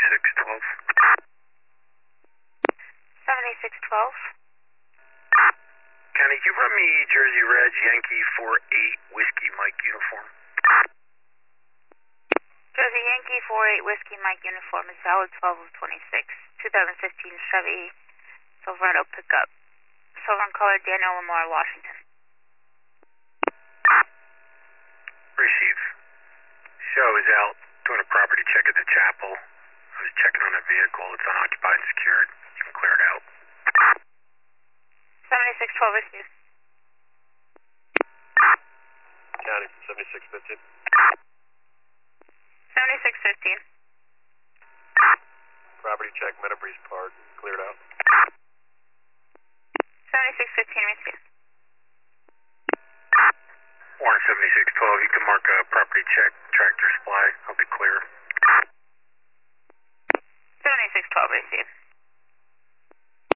7612. 7612. County, can you run me Jersey Reg Yankee 48 Whiskey Mike uniform? Jersey Yankee 48 Whiskey Mike uniform is valid 12 of 26. 2015 Chevy Silverado pickup. Silver and color, Daniel Lamar, Washington. Receive. Show is out doing a property check at the chapel. I was checking on a vehicle. It's unoccupied and secured. You can clear it out. 7612 receive. County, 7615. 7615. Property check, Meta Breeze Park. Cleared out. 7615 receive. Warren 7612, you can mark a property check, Tractor Supply. I'll be clear. 7612 receive.